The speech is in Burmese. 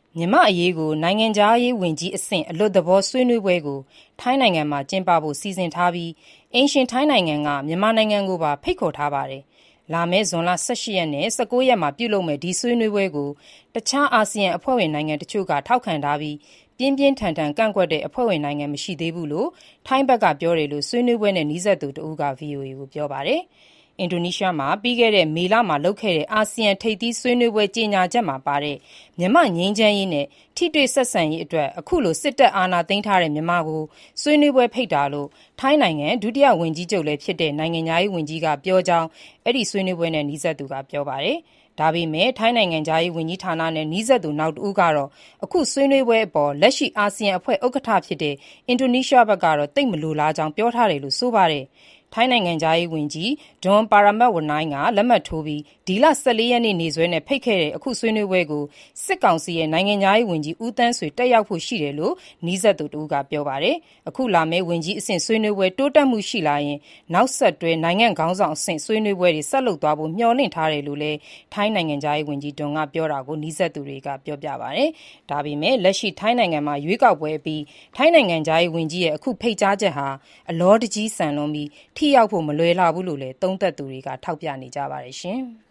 မြန်မာ့အရေးကိုနိုင်ငံခြားရေးဝန်ကြီးအဆင့်အလွတ်သဘောဆွေးနွေးပွဲကိုထိုင်းနိုင်ငံမှာကျင်းပဖို့စီစဉ်ထားပြီးအိမ်ရှင်ထိုင်းနိုင်ငံကမြန်မာနိုင်ငံကိုပါဖိတ်ခေါ်ထားပါတယ်။လာမယ့်ဇွန်လ18ရက်နဲ့19ရက်မှာပြုလုပ်မယ့်ဒီဆွေးနွေးပွဲကိုတခြားအာဆီယံအဖွဲ့ဝင်နိုင်ငံတချို့ကထောက်ခံထားပြီးပြင်းပြင်းထန်ထန်ကန့်ကွက်တဲ့အဖွဲ့ဝင်နိုင်ငံမရှိသေးဘူးလို့ထိုင်းဘက်ကပြောတယ်လို့ဆွေးနွေးပွဲနဲ့နီးစပ်သူတဦးက VOA ကိုပြောပါတယ်။အင်ဒိုနီးရှားမှာပြီးခဲ့တဲ့မေလမှာလုပ်ခဲ့တဲ့အာဆီယံထိပ်သီးဆွေးနွေးပွဲကြေညာချက်မှာပါတဲ့မြန်မာ့ငြိမ်းချမ်းရေးနဲ့ထိတွေ့ဆက်ဆံရေးအတွက်အခုလိုစစ်တပ်အာဏာသိမ်းထားတဲ့မြန်မာကိုဆွေးနွေးပွဲဖိတ်တာလို့ထိုင်းနိုင်ငံဒုတိယဝန်ကြီးချုပ်လည်းဖြစ်တဲ့နိုင်ငံခြားရေးဝန်ကြီးကပြောကြောင်းအဲ့ဒီဆွေးနွေးပွဲနဲ့နီးစပ်သူကပြောပါတယ်။ဒါပေမဲ့ထိုင်းနိုင်ငံခြားရေးဝန်ကြီးဌာနနဲ့နီးစပ်သူနောက်တဦးကတော့အခုဆွေးနွေးပွဲအပေါ်လက်ရှိအာဆီယံအဖွဲ့ဥက္ကဋ္ဌဖြစ်တဲ့အင်ဒိုနီးရှားဘက်ကတော့တိတ်မလိုလားကြောင်းပြောထားတယ်လို့ဆိုပါတယ်။ထိုင်းနိုင်ငံခြားရေးဝန်ကြီးဒွန်ပါရမတ်ဝနိုင်ကလက်မှတ်ထိုးပြီးဒီလ14ရက်နေ့စွဲနဲ့ဖိတ်ခဲ့တဲ့အခုဆွေးနွေးပွဲကိုစစ်ကောင်စီရဲ့နိုင်ငံခြားရေးဝန်ကြီးဦးသန်းဆွေတက်ရောက်ဖို့ရှိတယ်လို့နီးစပ်သူတဦးကပြောပါတယ်။အခုလာမယ့်ဝန်ကြီးအဆင့်ဆွေးနွေးပွဲတိုးတက်မှုရှိလာရင်နောက်ဆက်တွဲနိုင်ငံခေါင်းဆောင်အဆင့်ဆွေးနွေးပွဲတွေဆက်လုပ်သွားဖို့မျှော်လင့်ထားတယ်လို့လည်းထိုင်းနိုင်ငံခြားရေးဝန်ကြီးဒွန်ကပြောတာကိုနီးစပ်သူတွေကပြောပြပါတယ်။ဒါပေမဲ့လက်ရှိထိုင်းနိုင်ငံမှာရွေးကောက်ပွဲပြီးထိုင်းနိုင်ငံခြားရေးဝန်ကြီးရဲ့အခုဖိတ်ကြားချက်ဟာအလောတကြီးဆန်လွန်ပြီးထိရောက်ဖို့မလွယ်လှဘူးလို့လည်းသုံးသပ်သူတွေကထောက်ပြနေကြပါတယ်ရှင်။